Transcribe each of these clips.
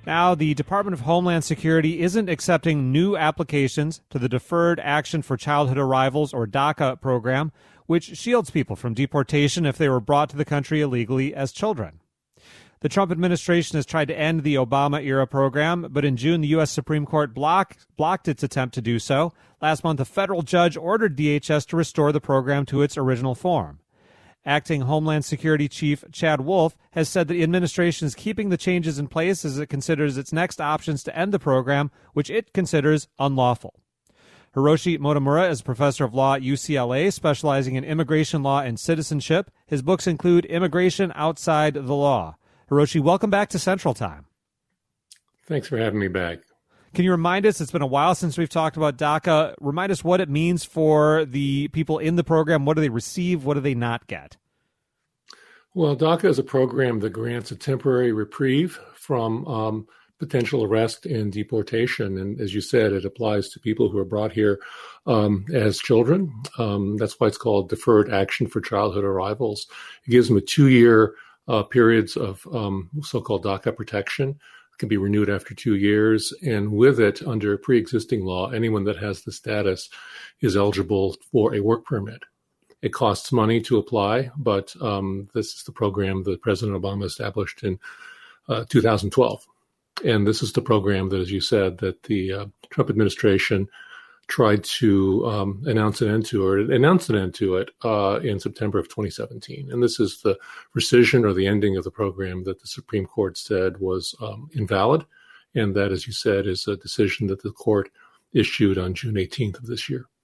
Now, the Department of Homeland Security isn't accepting new applications to the Deferred Action for Childhood Arrivals, or DACA program, which shields people from deportation if they were brought to the country illegally as children. The Trump administration has tried to end the Obama-era program, but in June, the U.S. Supreme Court blocked its attempt to do so. Last month, a federal judge ordered DHS to restore the program to its original form. Acting Homeland Security Chief Chad Wolf has said the administration is keeping the changes in place as it considers its next options to end the program, which it considers unlawful. Hiroshi Motomura is a professor of law at UCLA, specializing in immigration law and citizenship. His books include Immigration Outside the Law. Hiroshi, welcome back to Central Time. Thanks for having me back. Can you remind us, it's been a while since we've talked about DACA, remind us what it means for the people in the program. What do they receive? What do they not get? Well, DACA is a program that grants a temporary reprieve from potential arrest and deportation. And as you said, it applies to people who are brought here as children. That's why it's called Deferred Action for Childhood Arrivals. It gives them a 2-year periods of so-called DACA protection. Can be renewed after 2 years. And with it, under pre-existing law, anyone that has the status is eligible for a work permit. It costs money to apply, but this is the program that President Obama established in 2012. And this is the program that, as you said, that the Trump administration tried to announce an end to, or announced an end to it in September of 2017. And this is the rescission or the ending of the program that the Supreme Court said was invalid. And that, as you said, is a decision that the court issued on June 18th of this year.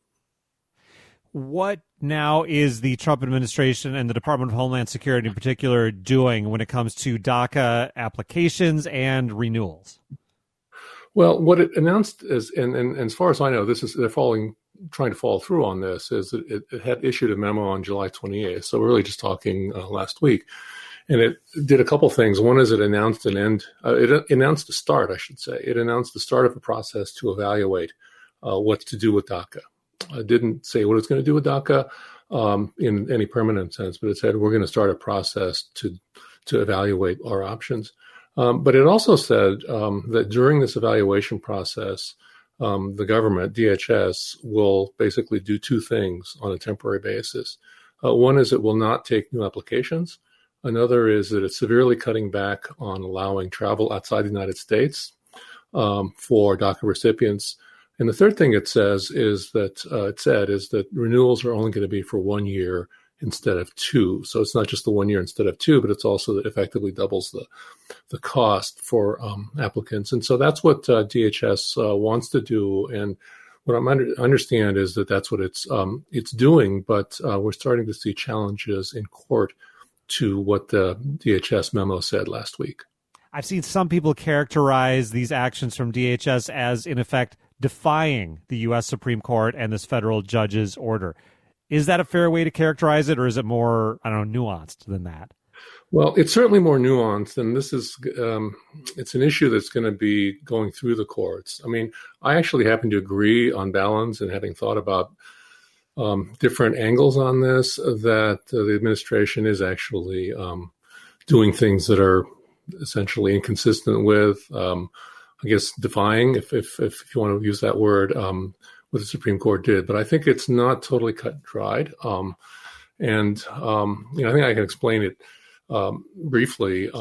What now is the Trump administration and the Department of Homeland Security in particular doing when it comes to DACA applications and renewals? Well, what it announced is, and as far as I know, they're trying to follow through on this, is it had issued a memo on July 28th. So we're really just talking last week. And it did a couple things. One is it announced it announced the start, I should say. It announced the start of a process to evaluate what to do with DACA. It didn't say what it's going to do with DACA in any permanent sense, but it said we're going to start a process to evaluate our options. But it also said that during this evaluation process, the government, DHS, will basically do two things on a temporary basis. One is it will not take new applications. Another is that it's severely cutting back on allowing travel outside the United States for DACA recipients. And the third thing it says is that renewals are only going to be for 1 year instead of 2. So it's not just the 1 year instead of 2, but it's also that effectively doubles the cost for applicants. And so that's what DHS wants to do. And what I understand is that that's what it's doing. But we're starting to see challenges in court to what the DHS memo said last week. I've seen some people characterize these actions from DHS as, in effect, defying the U.S. Supreme Court and this federal judge's order. Is that a fair way to characterize it, or is it more, nuanced than that? Well, it's certainly more nuanced, and this is it's an issue that's going to be going through the courts. I mean, I actually happen to agree on balance, and having thought about different angles on this, that the administration is actually doing things that are essentially inconsistent with, I guess, defying, if you want to use that word, what the Supreme Court did. But I think it's not totally cut and dried. I think I can explain it briefly.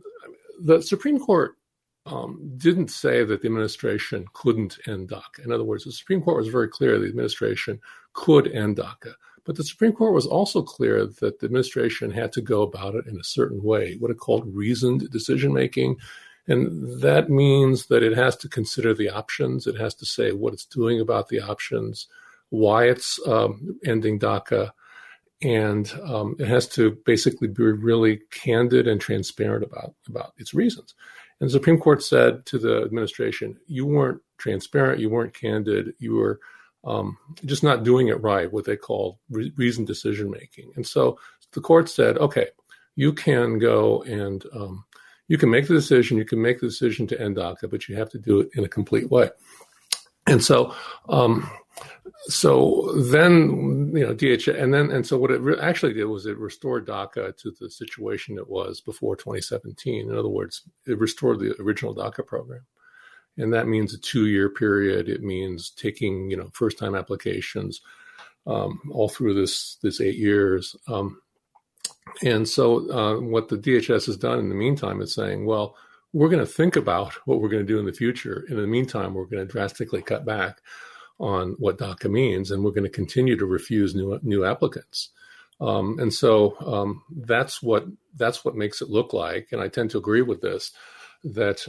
The Supreme Court didn't say that the administration couldn't end DACA. In other words, the Supreme Court was very clear the administration could end DACA. But the Supreme Court was also clear that the administration had to go about it in a certain way, what it called reasoned decision-making. And that means that it has to consider the options. It has to say what it's doing about the options, why it's ending DACA, and it has to basically be really candid and transparent about its reasons. And the Supreme Court said to the administration, you weren't transparent, you weren't candid, you were just not doing it right, what they call reasoned decision-making. And so the court said, okay, you can go and you can make the decision to end DACA, but you have to do it in a complete way. And so, so then, DHS, and so what it actually did was it restored DACA to the situation it was before 2017. In other words, it restored the original DACA program. And that means a 2-year period. It means taking, first-time applications all through this 8 years. And so what the DHS has done in the meantime is saying, well, we're going to think about what we're going to do in the future. In the meantime, we're going to drastically cut back on what DACA means, and we're going to continue to refuse new applicants. And so that's what makes it look like, and I tend to agree with this, that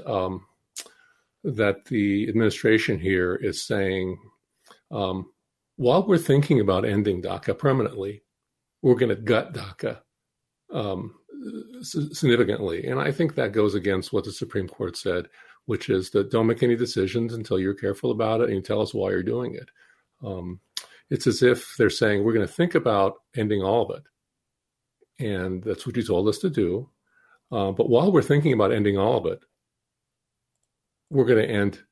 the administration here is saying, while we're thinking about ending DACA permanently, we're going to gut DACA significantly. And I think that goes against what the Supreme Court said, which is that don't make any decisions until you're careful about it and you tell us why you're doing it. It's as if they're saying, we're going to think about ending all of it. And that's what you told us to do. But while we're thinking about ending all of it, we're going to end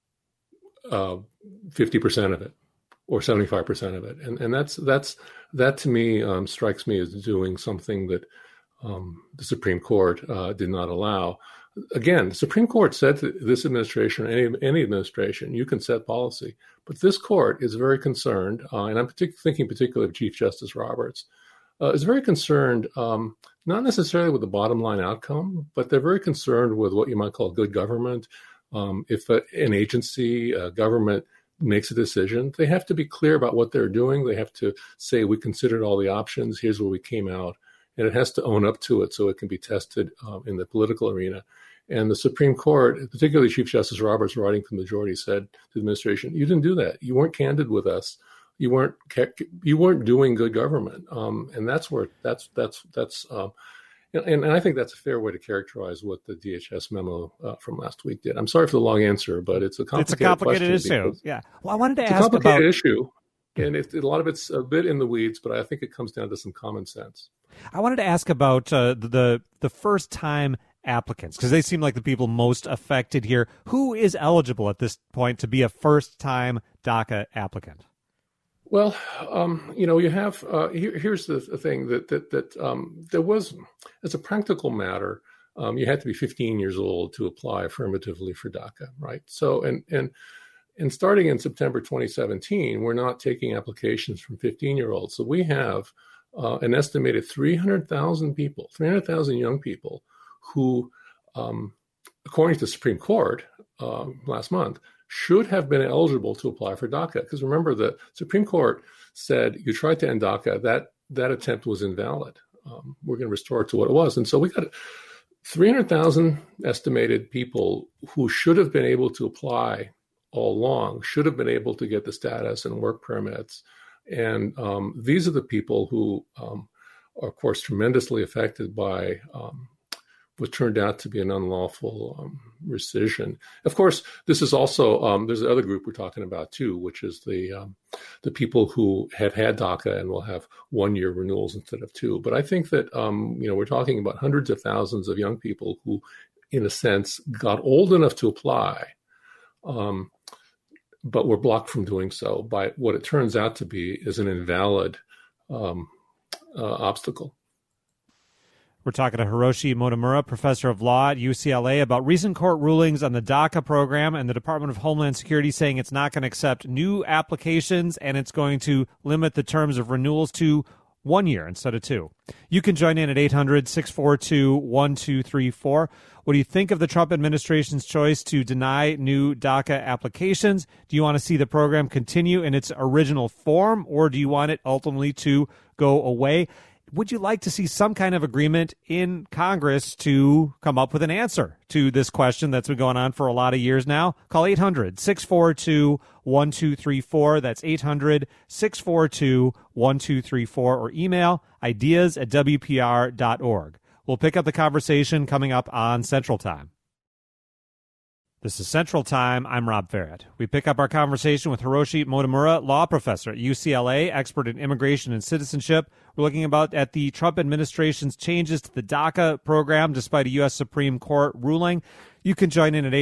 50% of it or 75% of it. And that to me strikes me as doing something that the Supreme Court did not allow. Again, the Supreme Court said to this administration, any administration, you can set policy. But this court is very concerned, and I'm thinking particularly of Chief Justice Roberts, is very concerned, not necessarily with the bottom line outcome, but they're very concerned with what you might call good government. If an agency, government makes a decision, they have to be clear about what they're doing. They have to say, we considered all the options. Here's where we came out. And it has to own up to it so it can be tested in the political arena. And the Supreme Court, particularly Chief Justice Roberts, writing for the majority, said to the administration, you didn't do that. You weren't candid with us. You weren't doing good government. And that's where and I think that's a fair way to characterize what the DHS memo from last week did. I'm sorry for the long answer, but it's a complicated issue. Yeah. Well, I wanted to ask about... It's a complicated issue, and a lot of it's a bit in the weeds, but I think it comes down to some common sense. I wanted to ask about the first-time applicants, because they seem like the people most affected here. Who is eligible at this point to be a first-time DACA applicant? Well, you have here's the thing that there was, as a practical matter, you had to be 15 years old to apply affirmatively for DACA, right? So and starting in September 2017, we're not taking applications from 15-year-olds. So we have an estimated 300,000 people, 300,000 young people who, according to the Supreme Court last month, should have been eligible to apply for DACA. Because remember, the Supreme Court said you tried to end DACA, that attempt was invalid. We're going to restore it to what it was. And so we got 300,000 estimated people who should have been able to apply all along, should have been able to get the status and work permits. And these are the people who are, of course, tremendously affected by what turned out to be an unlawful rescission. Of course, this is also, there's another group we're talking about too, which is the people who have had DACA and will have 1-year renewals instead of 2. But I think that, we're talking about hundreds of thousands of young people who, in a sense, got old enough to apply, but were blocked from doing so by what it turns out to be is an invalid obstacle. We're talking to Hiroshi Motomura, professor of law at UCLA, about recent court rulings on the DACA program and the Department of Homeland Security saying it's not going to accept new applications and it's going to limit the terms of renewals to 1 year instead of 2. You can join in at 800-642-1234. What do you think of the Trump administration's choice to deny new DACA applications? Do you want to see the program continue in its original form, or do you want it ultimately to go away? Would you like to see some kind of agreement in Congress to come up with an answer to this question that's been going on for a lot of years now? Call 800-642-1234. That's 800-642-1234, or email ideas@wpr.org. We'll pick up the conversation coming up on Central Time. This is Central Time. I'm Rob Farrett. We pick up our conversation with Hiroshi Motomura, law professor at UCLA, expert in immigration and citizenship. We're looking at the Trump administration's changes to the DACA program despite a U.S. Supreme Court ruling. You can join in at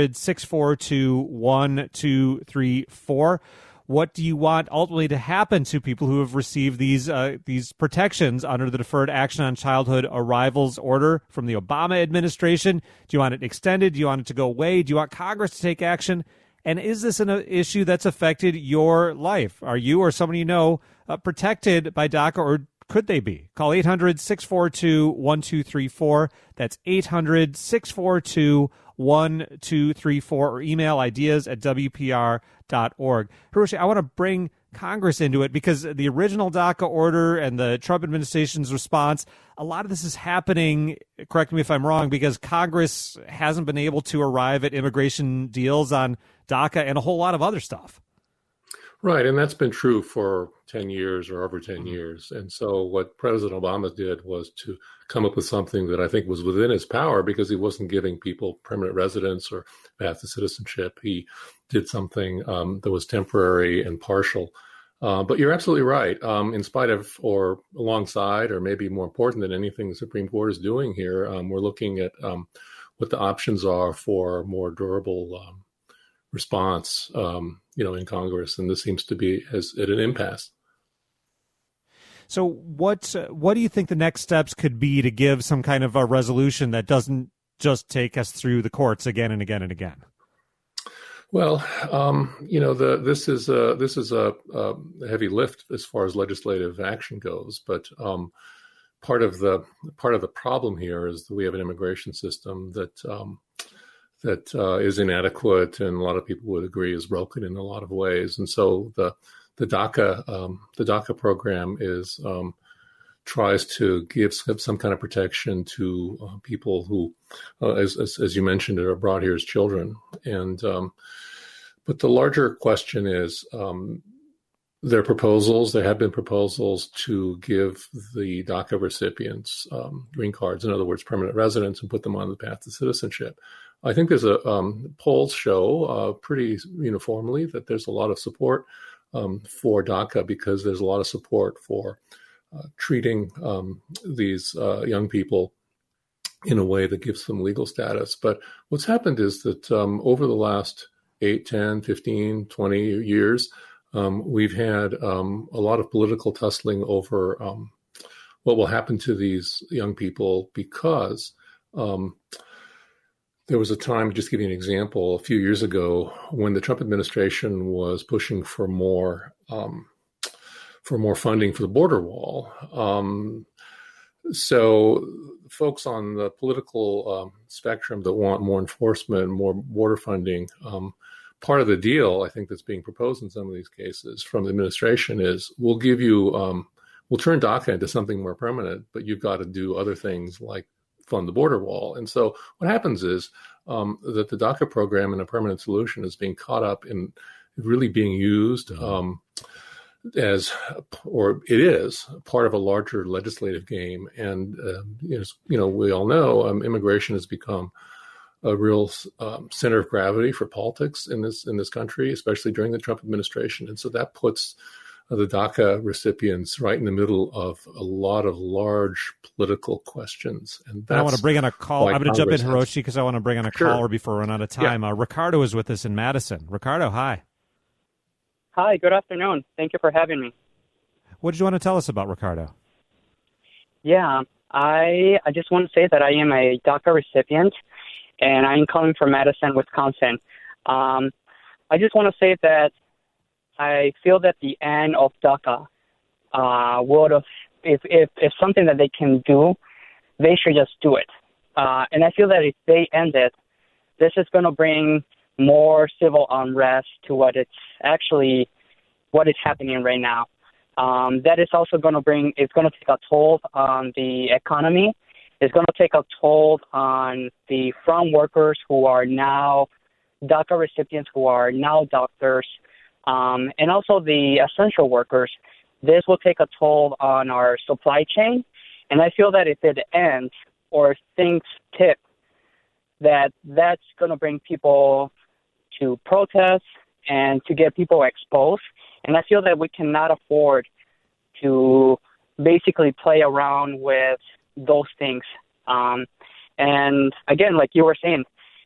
800-642-1234. What do you want ultimately to happen to people who have received these protections under the Deferred Action on Childhood Arrivals order from the Obama administration? Do you want it extended? Do you want it to go away? Do you want Congress to take action? And is this an issue that's affected your life? Are you or someone you know protected by DACA, or could they be? Call 800-642-1234. That's 800-642-1234, or email ideas@wpr.org. Hiroshi, I want to bring Congress into it because the original DACA order and the Trump administration's response, a lot of this is happening, correct me if I'm wrong, because Congress hasn't been able to arrive at immigration deals on DACA and a whole lot of other stuff. Right, and that's been true for 10 years or over 10 years. And so what President Obama did was to come up with something that I think was within his power, because he wasn't giving people permanent residence or path to citizenship. He did something that was temporary and partial. But you're absolutely right. In spite of, or alongside, or maybe more important than anything the Supreme Court is doing here, we're looking at what the options are for more durable response, in Congress, and this seems to be at an impasse. So, what do you think the next steps could be to give some kind of a resolution that doesn't just take us through the courts again and again and again? Well, this is a heavy lift as far as legislative action goes, but part of the problem here is that we have an immigration system that is inadequate, and a lot of people would agree is broken in a lot of ways. And so the DACA program tries to give some kind of protection to people who, as you mentioned, are brought here as children. And but the larger question is, there have been proposals to give the DACA recipients green cards, in other words, permanent residence, and put them on the path to citizenship. I think there's polls show pretty uniformly that there's a lot of support for DACA, because there's a lot of support for treating these young people in a way that gives them legal status. But what's happened is that over the last 8, 10, 15, 20 years, we've had a lot of political tussling over what will happen to these young people, because there was a time, just to give you an example, a few years ago when the Trump administration was pushing for more funding for the border wall. So folks on the political spectrum that want more enforcement, more border funding, part of the deal I think that's being proposed in some of these cases from the administration is we'll give you, we'll turn DACA into something more permanent, but you've got to do other things like fund the border wall. And so what happens is that the DACA program and a permanent solution is being caught up in really being used as part of a larger legislative game. And, we all know immigration has become a real center of gravity for politics in this country, especially during the Trump administration. And so that puts the DACA recipients right in the middle of a lot of large political questions. And I want to bring on a call. I'm going to jump in, Hiroshi, because I want to bring on a caller before we run out of time. Yeah. Ricardo is with us in Madison. Ricardo, hi. Hi, good afternoon. Thank you for having me. What did you want to tell us about Ricardo? Yeah, I just want to say that I am a DACA recipient, and I'm calling from Madison, Wisconsin. I just want to say that I feel that the end of DACA would have, if something that they can do, they should just do it. And I feel that if they end it, this is going to bring more civil unrest to what is happening right now. That is also going to it's going to take a toll on the economy. It's going to take a toll on the farm workers who are now DACA recipients, who are now doctors, and also the essential workers. This will take a toll on our supply chain. And I feel that if it ends or things tip, that's going to bring people to protest and to get people exposed. And I feel that we cannot afford to basically play around with those things. And again, like you were saying,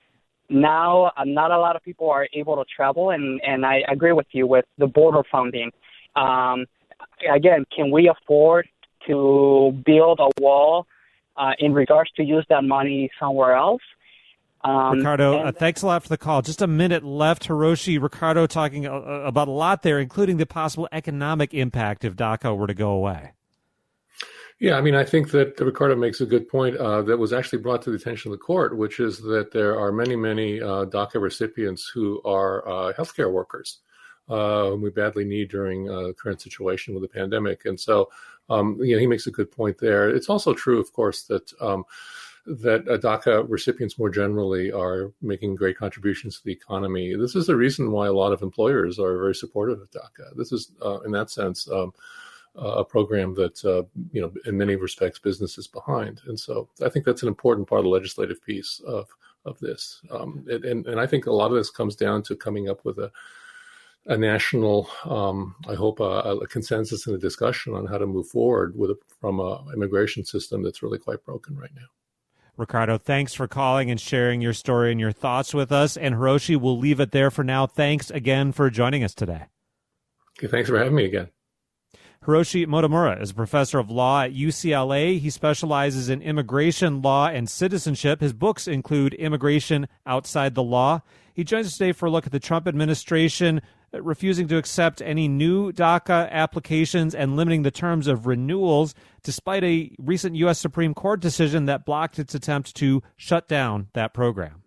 now not a lot of people are able to travel, and I agree with you with the border funding. Again, can we afford to build a wall in regards to use that money somewhere else? Ricardo, thanks a lot for the call. Just a minute left. Hiroshi, Ricardo talking about a lot there, including the possible economic impact if DACA were to go away. Yeah, I mean, I think that Ricardo makes a good point that was actually brought to the attention of the court, which is that there are many, many DACA recipients who are healthcare workers whom we badly need during the current situation with the pandemic. And so, he makes a good point there. It's also true, of course, that DACA recipients more generally are making great contributions to the economy. This is the reason why a lot of employers are very supportive of DACA. This is, in that sense, a program that, in many respects, business is behind. And so I think that's an important part of the legislative piece of this. And I think a lot of this comes down to coming up with a national, I hope, a consensus and a discussion on how to move forward from an immigration system that's really quite broken right now. Ricardo, thanks for calling and sharing your story and your thoughts with us. And Hiroshi, we'll leave it there for now. Thanks again for joining us today. Okay, thanks for having me again. Hiroshi Motomura is a professor of law at UCLA. He specializes in immigration law and citizenship. His books include Immigration Outside the Law. He joins us today for a look at the Trump administration refusing to accept any new DACA applications and limiting the terms of renewals, despite a recent U.S. Supreme Court decision that blocked its attempt to shut down that program.